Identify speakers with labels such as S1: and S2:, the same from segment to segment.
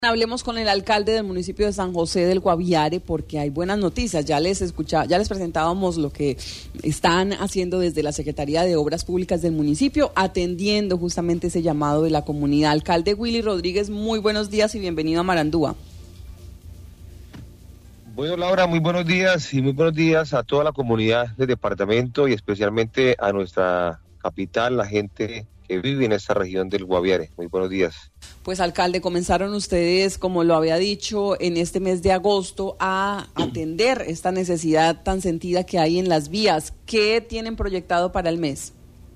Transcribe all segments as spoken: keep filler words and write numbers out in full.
S1: Hablemos con el alcalde del municipio de San José del Guaviare porque hay buenas noticias. Ya les escucha, ya les presentábamos lo que están haciendo desde la Secretaría de Obras Públicas del municipio, atendiendo justamente ese llamado de la comunidad. Alcalde Willy Rodríguez, muy buenos días y bienvenido a Marandúa.
S2: Bueno, Laura, muy buenos días y muy buenos días a toda la comunidad del departamento y especialmente a nuestra capital, la gente que vive en esta región del Guaviare. Muy buenos días.
S1: Pues, alcalde, comenzaron ustedes, como lo había dicho, en este mes de agosto a atender esta necesidad tan sentida que hay en las vías. ¿Qué tienen proyectado para el mes?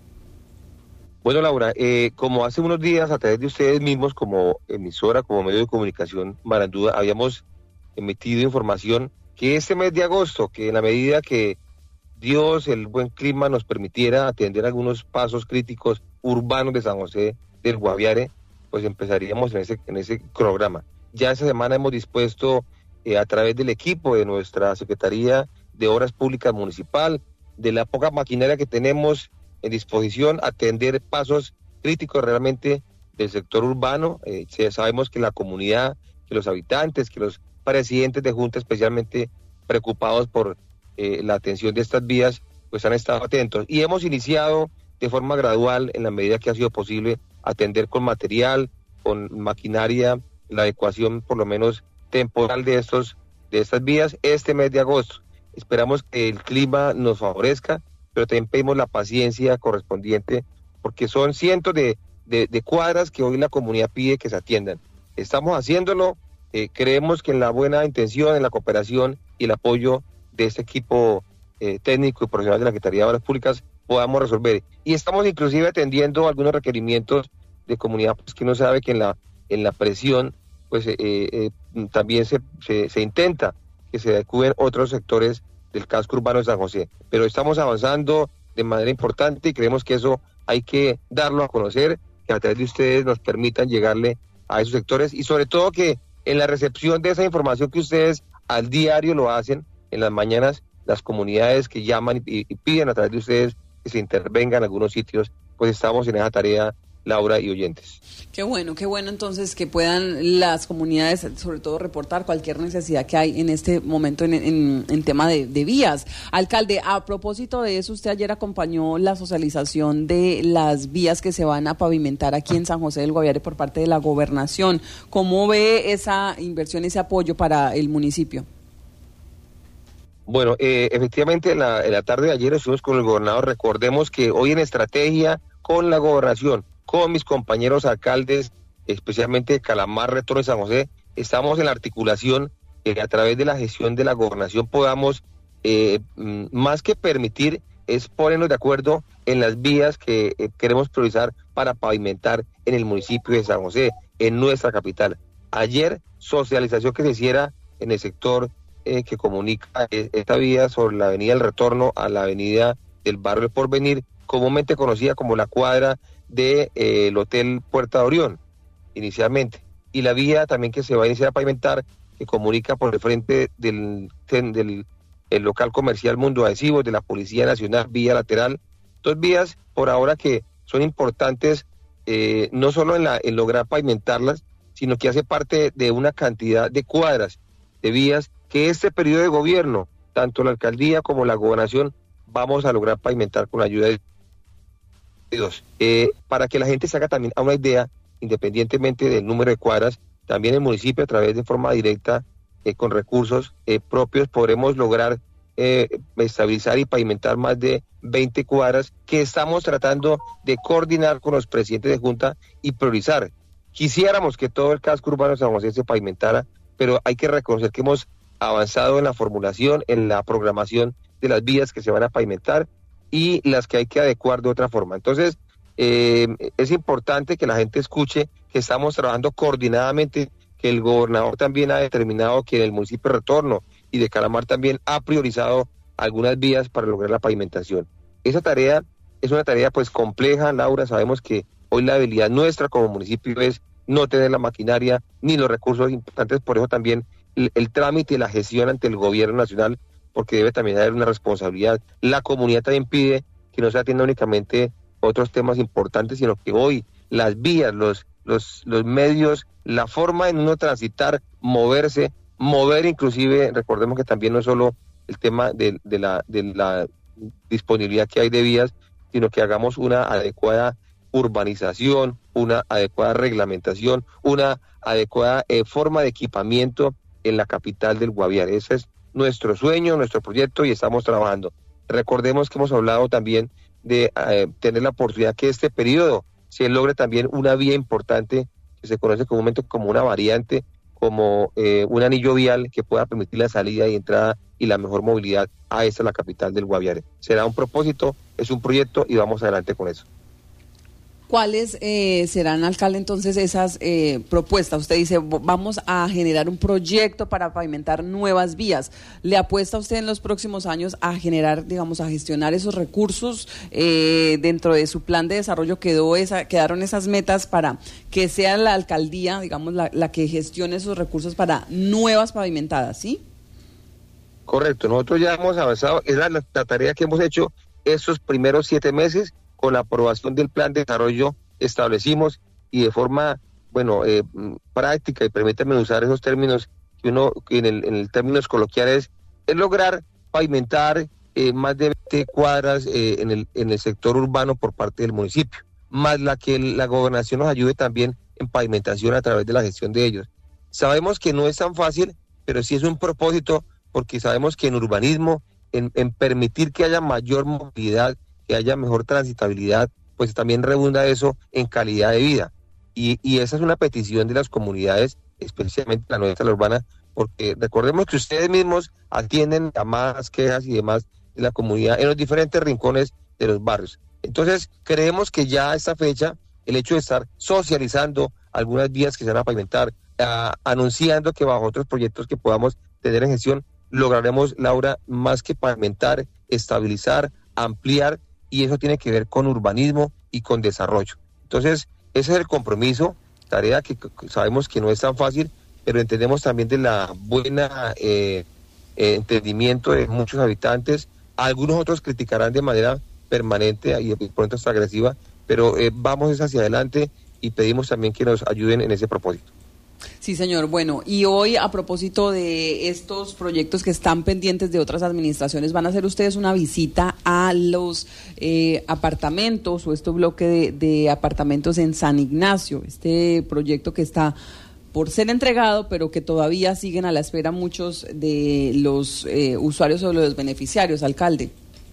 S2: Bueno, Laura, eh, como hace unos días, a través de ustedes mismos, como emisora, como medio de comunicación Marandúa, habíamos emitido información que este mes de agosto, que en la medida que Dios, el buen clima, nos permitiera atender algunos pasos críticos urbanos de San José del Guaviare, pues empezaríamos en ese en ese programa. Ya esta semana hemos dispuesto eh, a través del equipo de nuestra Secretaría de Obras Públicas Municipal, de la poca maquinaria que tenemos en disposición, atender pasos críticos realmente del sector urbano. Eh, sabemos que la comunidad, que los habitantes, que los presidentes de junta especialmente preocupados por eh, la atención de estas vías, pues han estado atentos. Y hemos iniciado de forma gradual, en la medida que ha sido posible, atender con material, con maquinaria, la adecuación por lo menos temporal de estos de estas vías este mes de agosto. Esperamos que el clima nos favorezca, pero también pedimos la paciencia correspondiente, porque son cientos de, de, de cuadras que hoy la comunidad pide que se atiendan. Estamos haciéndolo, eh, creemos que en la buena intención, en la cooperación y el apoyo de este equipo eh, técnico y profesional de la Secretaría de Obras Públicas podamos resolver. Y estamos inclusive atendiendo algunos requerimientos de comunidad, pues que uno sabe que en la en la presión pues eh, eh, también se, se, se intenta que se adecúen otros sectores del casco urbano de San José. Pero estamos avanzando de manera importante y creemos que eso hay que darlo a conocer, que a través de ustedes nos permitan llegarle a esos sectores y sobre todo que en la recepción de esa información que ustedes al diario lo hacen, en las mañanas las comunidades que llaman y, y piden a través de ustedes que se intervengan en algunos sitios, pues estamos en esa tarea, Laura y oyentes.
S1: Qué bueno, qué bueno entonces que puedan las comunidades sobre todo reportar cualquier necesidad que hay en este momento en, en, en tema de, de vías. Alcalde, a propósito de eso, usted ayer acompañó la socialización de las vías que se van a pavimentar aquí en San José del Guaviare por parte de la gobernación. ¿Cómo ve esa inversión, ese apoyo para el municipio?
S2: Bueno, eh, efectivamente en la, en la tarde de ayer estuvimos con el gobernador. Recordemos que hoy en estrategia con la gobernación, con mis compañeros alcaldes, especialmente de Calamar, Retorno y San José, estamos en la articulación que a través de la gestión de la gobernación podamos, eh, más que permitir, es ponernos de acuerdo en las vías que eh, queremos priorizar para pavimentar en el municipio de San José, en nuestra capital. Ayer, socialización que se hiciera en el sector Eh, que comunica esta vía sobre la avenida del Retorno a la avenida del barrio del Porvenir, comúnmente conocida como la cuadra del de, eh, Hotel Puerta de Orión, inicialmente. Y la vía también que se va a iniciar a pavimentar, que comunica por el frente del, del el local comercial Mundo Adhesivos, de la Policía Nacional, vía lateral. Dos vías por ahora que son importantes, eh, no solo en, la, en lograr pavimentarlas, sino que hace parte de una cantidad de cuadras, de vías, que este periodo de gobierno, tanto la alcaldía como la gobernación, vamos a lograr pavimentar con la ayuda de Dios. Eh, para que la gente se haga también a una idea, independientemente del número de cuadras, también el municipio a través de forma directa, eh, con recursos eh, propios, podremos lograr eh, estabilizar y pavimentar más de veinte cuadras que estamos tratando de coordinar con los presidentes de junta y priorizar. Quisiéramos que todo el casco urbano de San José se pavimentara, pero hay que reconocer que hemos avanzado en la formulación, en la programación de las vías que se van a pavimentar y las que hay que adecuar de otra forma. Entonces, eh, es importante que la gente escuche que estamos trabajando coordinadamente, que el gobernador también ha determinado que en el municipio de Retorno y de Calamar también ha priorizado algunas vías para lograr la pavimentación. Esa tarea es una tarea pues compleja, Laura. Sabemos que hoy la habilidad nuestra como municipio es no tener la maquinaria ni los recursos importantes, por eso también el, el trámite y la gestión ante el gobierno nacional, porque debe también haber una responsabilidad. La comunidad también pide que no se atienda únicamente otros temas importantes, sino que hoy las vías, los los, los medios, la forma en uno transitar, moverse, mover inclusive, recordemos que también no es solo el tema de, de, la, de la disponibilidad que hay de vías, sino que hagamos una adecuada urbanización, una adecuada reglamentación, una adecuada eh, forma de equipamiento en la capital del Guaviare. Ese es nuestro sueño, nuestro proyecto y estamos trabajando. Recordemos que hemos hablado también de eh, tener la oportunidad que este periodo se logre también una vía importante que se conoce comúnmente como una variante, como eh, un anillo vial que pueda permitir la salida y entrada y la mejor movilidad a esta, la capital del Guaviare. Será un propósito, es un proyecto y vamos adelante con eso.
S1: ¿Cuáles eh, serán, alcalde, entonces esas eh, propuestas? Usted dice, vamos a generar un proyecto para pavimentar nuevas vías. ¿Le apuesta usted en los próximos años a generar, digamos, a gestionar esos recursos? Eh, dentro de su plan de desarrollo quedó esa, quedaron esas metas para que sea la alcaldía, digamos, la, la que gestione esos recursos para nuevas pavimentadas, ¿sí?
S2: Correcto, nosotros ya hemos avanzado, es la, la tarea que hemos hecho estos primeros siete meses. Con la aprobación del plan de desarrollo establecimos y de forma, bueno, eh, práctica, y permítanme usar esos términos que uno, en el, en el términos coloquiales, es lograr pavimentar eh, más de veinte cuadras eh, en, el, en el sector urbano por parte del municipio, más la que la gobernación nos ayude también en pavimentación a través de la gestión de ellos. Sabemos que no es tan fácil, pero sí es un propósito, porque sabemos que en urbanismo, en, en permitir que haya mayor movilidad, que haya mejor transitabilidad, pues también redunda eso en calidad de vida. Y, y esa es una petición de las comunidades, especialmente la nuestra, la urbana, porque recordemos que ustedes mismos atienden llamadas, quejas y demás de la comunidad en los diferentes rincones de los barrios. Entonces, creemos que ya a esta fecha, el hecho de estar socializando algunas vías que se van a pavimentar, a, anunciando que bajo otros proyectos que podamos tener en gestión, lograremos, Laura, más que pavimentar, estabilizar, ampliar, y eso tiene que ver con urbanismo y con desarrollo. Entonces, ese es el compromiso, tarea que sabemos que no es tan fácil, pero entendemos también de la buena eh, eh, entendimiento de muchos habitantes. Algunos otros criticarán de manera permanente y de pronto hasta agresiva, pero eh, vamos hacia adelante y pedimos también que nos ayuden en ese propósito.
S1: Sí, señor. Bueno, y hoy, a propósito de estos proyectos que están pendientes de otras administraciones, ¿van a hacer ustedes una visita a los eh, apartamentos o este bloque de, de apartamentos en San Ignacio? Este proyecto que está por ser entregado, pero que todavía siguen a la espera muchos de los eh, usuarios o de los beneficiarios, alcalde.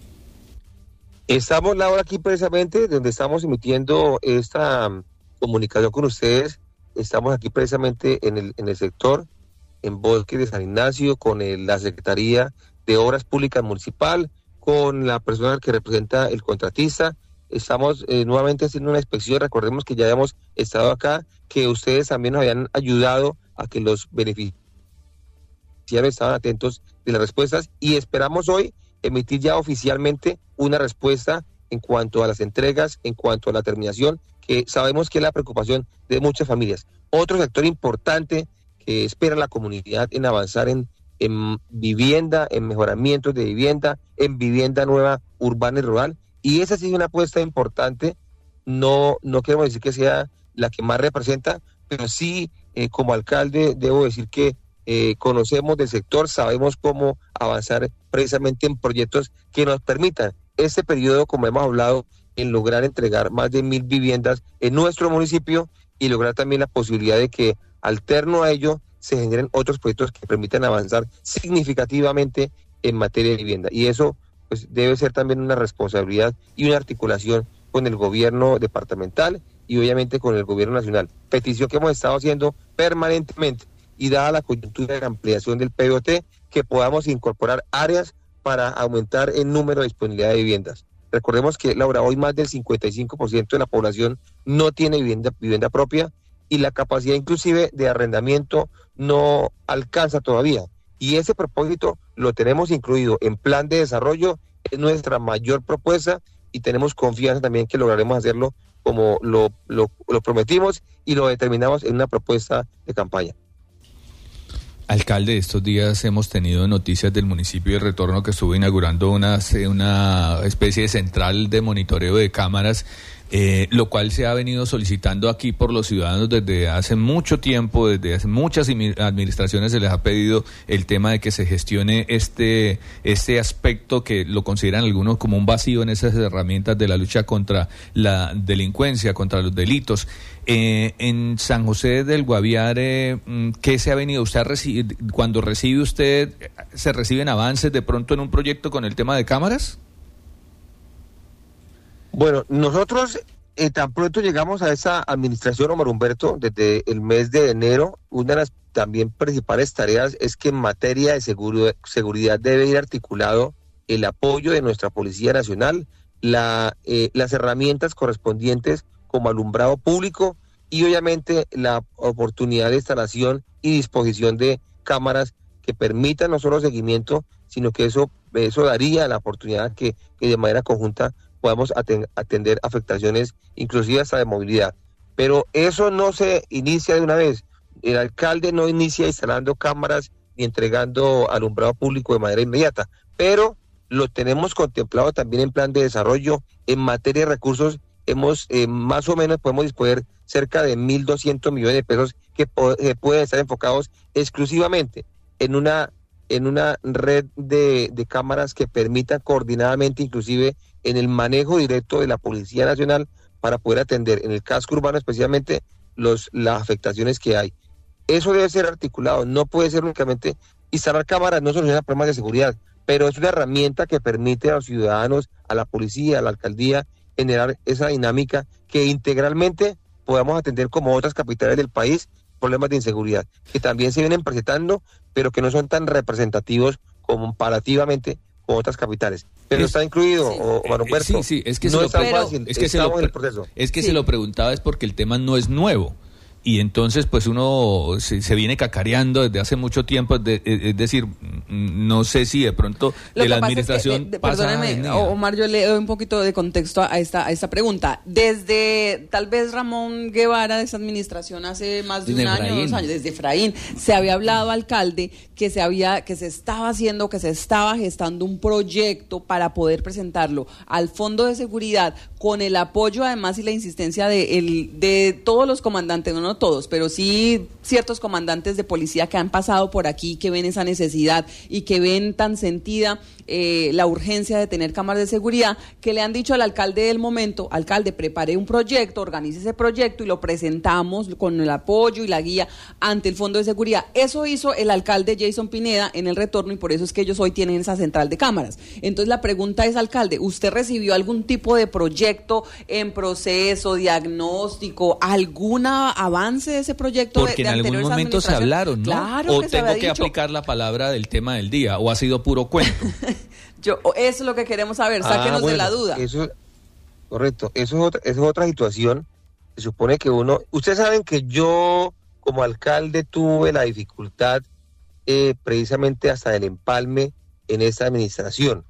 S2: Estamos, Laura, aquí precisamente donde estamos emitiendo esta um, comunicación con ustedes. Estamos aquí precisamente en el, en el sector, en Bosque de San Ignacio, con el, la Secretaría de Obras Públicas Municipal, con la persona que representa el contratista. Estamos eh, nuevamente haciendo una inspección. Recordemos que ya habíamos estado acá, que ustedes también nos habían ayudado a que los beneficiarios estaban atentos de las respuestas, y esperamos hoy emitir ya oficialmente una respuesta en cuanto a las entregas, en cuanto a la terminación, que sabemos que es la preocupación de muchas familias. Otro sector importante que espera la comunidad en avanzar en, en vivienda, en mejoramientos de vivienda, en vivienda nueva, urbana y rural, y esa sí es una apuesta importante. No, no queremos decir que sea la que más representa, pero sí, eh, como alcalde, debo decir que eh, conocemos del sector, sabemos cómo avanzar precisamente en proyectos que nos permitan este periodo, como hemos hablado, en lograr entregar más de mil viviendas en nuestro municipio y lograr también la posibilidad de que, alterno a ello, se generen otros proyectos que permitan avanzar significativamente en materia de vivienda. Y eso pues debe ser también una responsabilidad y una articulación con el gobierno departamental y obviamente con el gobierno nacional. Petición que hemos estado haciendo permanentemente, y dada la coyuntura de la ampliación del P B O T, que podamos incorporar áreas para aumentar el número de disponibilidad de viviendas. Recordemos que, Laura, hoy más del cincuenta y cinco por ciento de la población no tiene vivienda, vivienda propia, y la capacidad inclusive de arrendamiento no alcanza todavía. Y ese propósito lo tenemos incluido en plan de desarrollo, es nuestra mayor propuesta, y tenemos confianza también que lograremos hacerlo como lo, lo, lo prometimos y lo determinamos en una propuesta de campaña.
S3: Alcalde, estos días hemos tenido noticias del municipio de Retorno, que estuvo inaugurando una, una especie de central de monitoreo de cámaras Eh, lo cual se ha venido solicitando aquí por los ciudadanos desde hace mucho tiempo, desde hace muchas administraciones se les ha pedido el tema de que se gestione este, este aspecto que lo consideran algunos como un vacío en esas herramientas de la lucha contra la delincuencia, contra los delitos. Eh, en San José del Guaviare, ¿qué se ha venido? Usted ha recibido, cuando recibe usted, ¿se reciben avances de pronto en un proyecto con el tema de cámaras?
S2: Bueno, nosotros eh, tan pronto llegamos a esa administración, Omar Humberto, desde el mes de enero, una de las también principales tareas es que en materia de seguro, seguridad debe ir articulado el apoyo de nuestra Policía Nacional, la, eh, las herramientas correspondientes como alumbrado público y obviamente la oportunidad de instalación y disposición de cámaras que permitan no solo seguimiento, sino que eso, eso daría la oportunidad que, que de manera conjunta podamos atender afectaciones, inclusive hasta de movilidad. Pero eso no se inicia de una vez. El alcalde no inicia instalando cámaras ni entregando alumbrado público de manera inmediata, pero lo tenemos contemplado también en plan de desarrollo. En materia de recursos, hemos eh, más o menos podemos disponer cerca de mil doscientos millones de pesos que po- eh, pueden estar enfocados exclusivamente en una, en una red de, de cámaras que permitan coordinadamente, inclusive en el manejo directo de la Policía Nacional para poder atender en el casco urbano especialmente los, las afectaciones que hay. Eso debe ser articulado, no puede ser únicamente instalar cámaras, no soluciona problemas de seguridad, pero es una herramienta que permite a los ciudadanos, a la policía, a la alcaldía, generar esa dinámica que integralmente podamos atender como otras capitales del país problemas de inseguridad, que también se vienen presentando, pero que no son tan representativos comparativamente con otras capitales. Pero es, está incluido, sí. o, Omar Humberto.
S3: Sí, sí, es que
S2: no
S3: se
S2: es tan
S3: lo,
S2: fácil,
S3: es que se lo,
S2: en el proceso.
S3: Es que
S1: sí.
S3: se lo preguntaba es porque el tema no es nuevo. Y entonces pues uno se, se viene cacareando desde hace mucho tiempo, de, es decir, no sé si de pronto
S1: Lo
S3: de la
S1: pasa
S3: administración
S1: es que, de, de,
S3: pasa
S1: perdóneme, Omar, yo le doy un poquito de contexto a esta, a esta pregunta. Desde tal vez Ramón Guevara de esa administración hace más de
S3: desde
S1: un
S3: Efraín.
S1: año, dos años, desde Efraín, se había hablado, alcalde, que se había, que se estaba haciendo, que se estaba gestando un proyecto para poder presentarlo al Fondo de Seguridad con el apoyo además y la insistencia de, el, de todos los comandantes, no, no todos, pero sí ciertos comandantes de policía que han pasado por aquí, que ven esa necesidad y que ven tan sentida eh, la urgencia de tener cámaras de seguridad, que le han dicho al alcalde del momento: alcalde, prepare un proyecto, organice ese proyecto y lo presentamos con el apoyo y la guía ante el Fondo de Seguridad. Eso hizo el alcalde Jason Pineda en el retorno y por eso es que ellos hoy tienen esa central de cámaras. Entonces la pregunta es, alcalde, ¿usted recibió algún tipo de proyecto en proceso, diagnóstico, algún avance de ese proyecto?
S3: Porque
S1: de, de
S3: en algún momento se hablaron, ¿no?
S1: Claro
S3: o
S1: que
S3: tengo
S1: se
S3: que
S1: dicho.
S3: aplicar la palabra del tema del día, o ha sido puro cuento.
S1: Yo, eso es lo que queremos saber, sáquenos ah, bueno, de la duda.
S2: Eso, correcto, eso es, otra, eso es otra situación. Se supone que uno, ustedes saben que yo como alcalde tuve la dificultad eh, precisamente hasta del empalme en esta administración.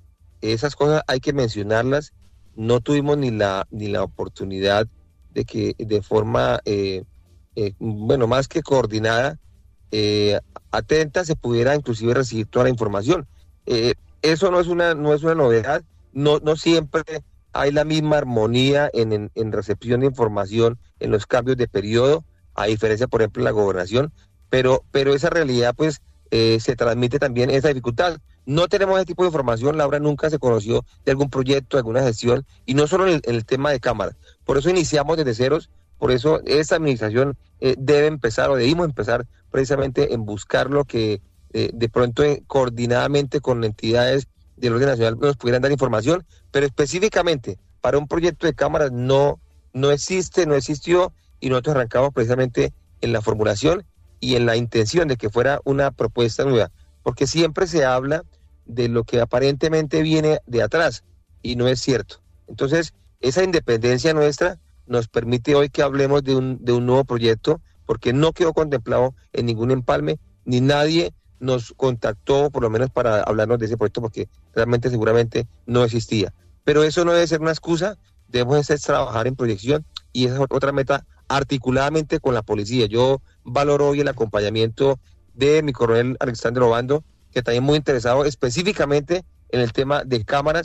S2: Esas cosas hay que mencionarlas. No tuvimos ni la ni la oportunidad de que de forma eh, eh, bueno, más que coordinada, eh, atenta, se pudiera inclusive recibir toda la información. Eh, eso no es una no es una novedad. No no siempre hay la misma armonía en, en, en recepción de información en los cambios de periodo, a diferencia, por ejemplo, en la gobernación, pero pero esa realidad pues eh, se transmite también esa dificultad. No tenemos ese tipo de información. Laura nunca se conoció de algún proyecto, de alguna gestión, y no solo en el, en el tema de cámaras. Por eso iniciamos desde ceros, por eso esta administración eh, debe empezar, o debimos empezar precisamente en buscar lo que eh, de pronto eh, coordinadamente con entidades del orden nacional nos pudieran dar información, pero específicamente para un proyecto de cámaras no, no existe, no existió, y nosotros arrancamos precisamente en la formulación y en la intención de que fuera una propuesta nueva, porque siempre se habla de lo que aparentemente viene de atrás, y no es cierto. Entonces, esa independencia nuestra nos permite hoy que hablemos de un, de un nuevo proyecto, porque no quedó contemplado en ningún empalme, ni nadie nos contactó, por lo menos para hablarnos de ese proyecto, porque realmente seguramente no existía. Pero eso no debe ser una excusa, debemos hacer trabajar en proyección, y esa es otra meta articuladamente con la policía. Yo valoro hoy el acompañamiento de mi coronel Alexander Obando, que también muy interesado específicamente en el tema de cámaras,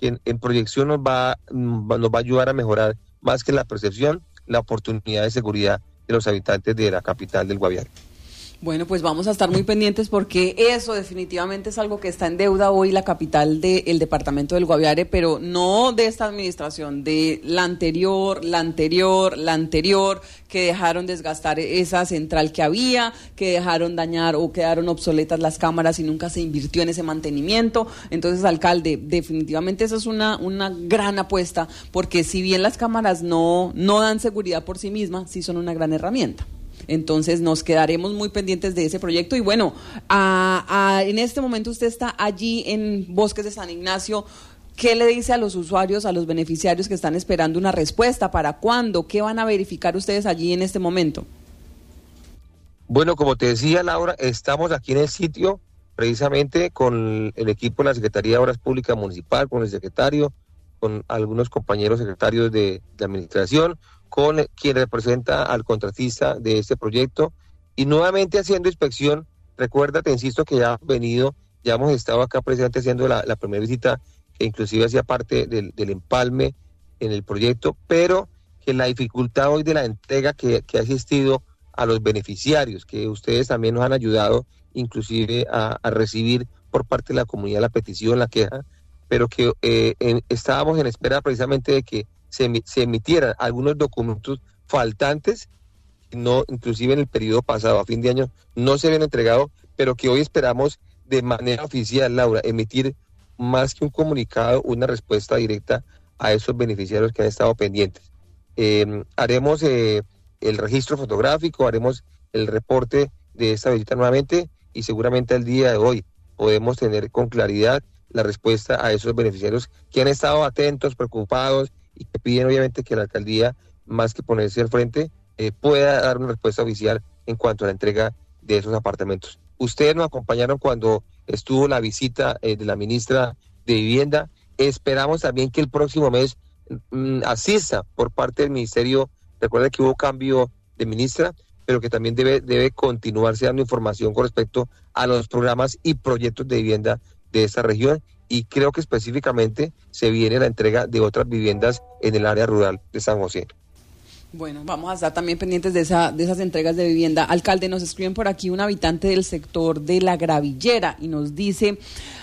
S2: que en, en proyección nos va, nos va a ayudar a mejorar más que la percepción, la oportunidad de seguridad de los habitantes de la capital del Guaviare.
S1: Bueno, pues vamos a estar muy pendientes porque eso definitivamente es algo que está en deuda hoy la capital del departamento del Guaviare, pero no de esta administración, de la anterior, la anterior, la anterior, que dejaron desgastar esa central que había, que dejaron dañar o quedaron obsoletas las cámaras y nunca se invirtió en ese mantenimiento. Entonces, alcalde, definitivamente esa es una, una gran apuesta, porque si bien las cámaras no, no dan seguridad por sí mismas, sí son una gran herramienta. Entonces nos quedaremos muy pendientes de ese proyecto y bueno, a, a, en este momento usted está allí en Bosques de San Ignacio. ¿Qué le dice a los usuarios, a los beneficiarios que están esperando una respuesta? ¿Para cuándo? ¿Qué van a verificar ustedes allí en este momento?
S2: Bueno, como te decía, Laura, estamos aquí en el sitio precisamente con el equipo de la Secretaría de Obras Públicas Municipal, con el secretario, con algunos compañeros secretarios de, de administración, con quien representa al contratista de este proyecto y nuevamente haciendo inspección. Recuerda, te insisto que ya hemos venido, ya hemos estado acá presente haciendo la, la primera visita, que inclusive hacía parte del, del empalme en el proyecto, pero que la dificultad hoy de la entrega que, que ha existido a los beneficiarios, que ustedes también nos han ayudado inclusive a, a recibir por parte de la comunidad la petición, la queja, pero que eh, en, estábamos en espera precisamente de que se, se emitieran algunos documentos faltantes, no, inclusive en el periodo pasado, a fin de año, no se habían entregado, pero que hoy esperamos de manera oficial, Laura, emitir más que un comunicado, una respuesta directa a esos beneficiarios que han estado pendientes. Eh, haremos eh, el registro fotográfico, haremos el reporte de esta visita nuevamente y seguramente el día de hoy podemos tener con claridad la respuesta a esos beneficiarios que han estado atentos, preocupados y que piden obviamente que la alcaldía, más que ponerse al frente, eh, pueda dar una respuesta oficial en cuanto a la entrega de esos apartamentos. Ustedes nos acompañaron cuando estuvo la visita eh, de la ministra de Vivienda. Esperamos también que el próximo mes mmm, asista por parte del ministerio. Recuerda que hubo cambio de ministra, pero que también debe, debe continuarse dando información con respecto a los programas y proyectos de vivienda de esta región, y creo que específicamente se viene la entrega de otras viviendas en el área rural de San José.
S1: Bueno, vamos a estar también pendientes de esa, de esas entregas de vivienda. Alcalde, nos escriben por aquí un habitante del sector de La Gravillera y nos dice: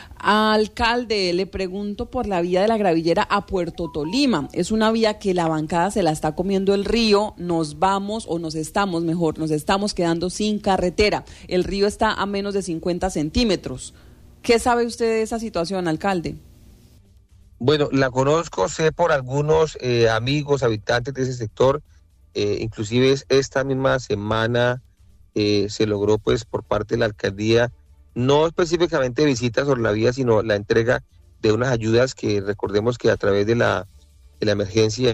S1: alcalde, le pregunto por la vía de La Gravillera a Puerto Tolima. Es una vía que la bancada se la está comiendo el río, nos vamos o nos estamos, mejor, nos estamos quedando sin carretera. El río está a menos de cincuenta centímetros. ¿Qué sabe usted de esa situación, alcalde?
S2: Bueno, la conozco, sé por algunos eh, amigos, habitantes de ese sector, eh, inclusive esta misma semana eh, se logró pues por parte de la alcaldía, no específicamente visitas sobre la vía, sino la entrega de unas ayudas que recordemos que a través de la, de la emergencia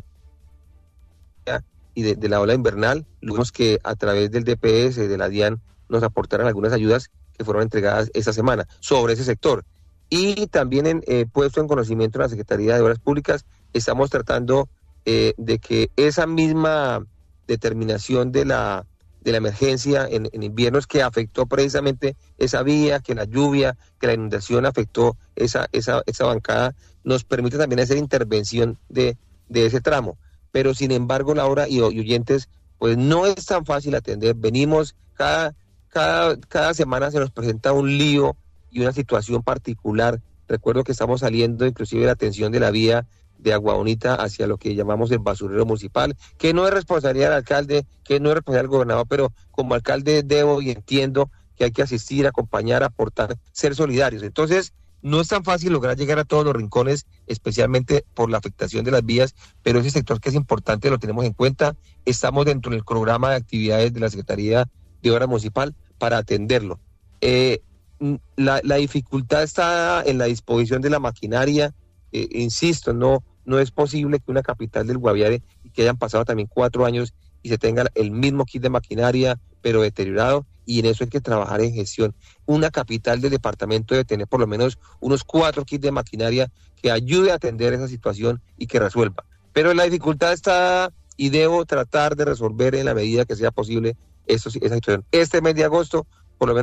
S2: y de, de la ola invernal, vimos que a través del D P S, de la DIAN, nos aportaron algunas ayudas que fueron entregadas esta semana sobre ese sector. Y también en, eh, puesto en conocimiento de la Secretaría de Obras Públicas, estamos tratando eh, de que esa misma determinación de la, de la emergencia en, en inviernos que afectó precisamente esa vía, que la lluvia, que la inundación afectó esa, esa, esa bancada, nos permite también hacer intervención de, de ese tramo. Pero sin embargo, Laura y, y oyentes, pues no es tan fácil atender. Venimos cada... Cada, cada semana se nos presenta un lío y una situación particular. Recuerdo que estamos saliendo inclusive de la atención de la vía de Agua Bonita hacia lo que llamamos el basurero municipal, que no es responsabilidad del alcalde, que no es responsabilidad del gobernador, pero como alcalde debo y entiendo que hay que asistir, acompañar, aportar, ser solidarios. Entonces, no es tan fácil lograr llegar a todos los rincones, especialmente por la afectación de las vías, pero ese sector que es importante lo tenemos en cuenta. Estamos dentro del programa de actividades de la Secretaría de Obras Municipal para atenderlo. Eh, la, la dificultad está en la disposición de la maquinaria. Eh, insisto, no, no es posible que una capital del Guaviare, y que hayan pasado también cuatro años y se tenga el mismo kit de maquinaria, pero deteriorado, y en eso hay que trabajar en gestión. Una capital del departamento debe tener por lo menos unos cuatro kits de maquinaria que ayude a atender esa situación y que resuelva. Pero la dificultad está, y debo tratar de resolver en la medida que sea posible Eso, esa situación. Este mes de agosto, por lo menos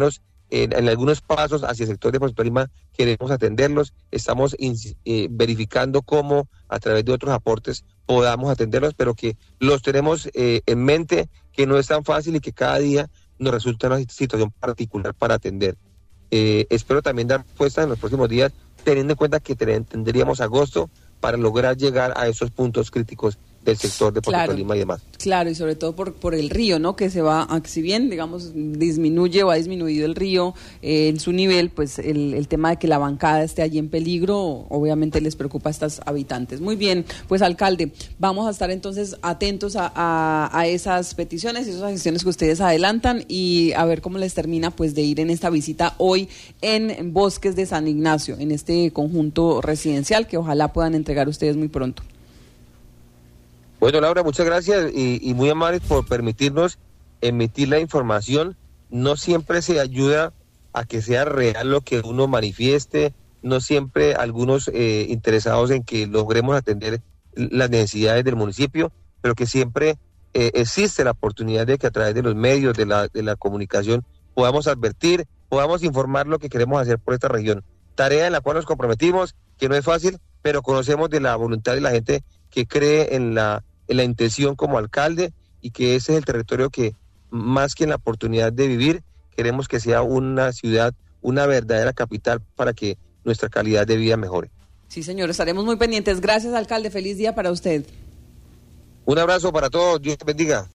S2: en, en algunos pasos hacia el sector de Deportes Tolima queremos atenderlos, estamos in, eh, verificando cómo a través de otros aportes podamos atenderlos, pero que los tenemos eh, en mente, que no es tan fácil y que cada día nos resulta una situación particular para atender. Eh, espero también dar respuesta en los próximos días, teniendo en cuenta que tendríamos agosto para lograr llegar a esos puntos críticos del sector de Puerto Tolima y demás.
S1: Claro, y sobre todo por por el río, ¿no? Que se va, si bien, digamos, disminuye o ha disminuido el río eh, en su nivel, pues el, el tema de que la bancada esté allí en peligro, obviamente les preocupa a estos habitantes. Muy bien, pues alcalde, vamos a estar entonces atentos a, a, a esas peticiones y esas gestiones que ustedes adelantan y a ver cómo les termina pues de ir en esta visita hoy en Bosques de San Ignacio, en este conjunto residencial que ojalá puedan entregar ustedes muy pronto.
S2: Bueno, Laura, muchas gracias y, y muy amables por permitirnos emitir la información. No siempre se ayuda a que sea real lo que uno manifieste, no siempre algunos eh, interesados en que logremos atender las necesidades del municipio, pero que siempre eh, existe la oportunidad de que a través de los medios, de la, de la comunicación, podamos advertir, podamos informar lo que queremos hacer por esta región. Tarea en la cual nos comprometimos, que no es fácil, pero conocemos de la voluntad de la gente que cree en la en la intención como alcalde y que ese es el territorio que, más que en la oportunidad de vivir, queremos que sea una ciudad, una verdadera capital para que nuestra calidad de vida mejore.
S1: Sí, señor, estaremos muy pendientes. Gracias, alcalde. Feliz día para usted.
S2: Un abrazo para todos. Dios te bendiga.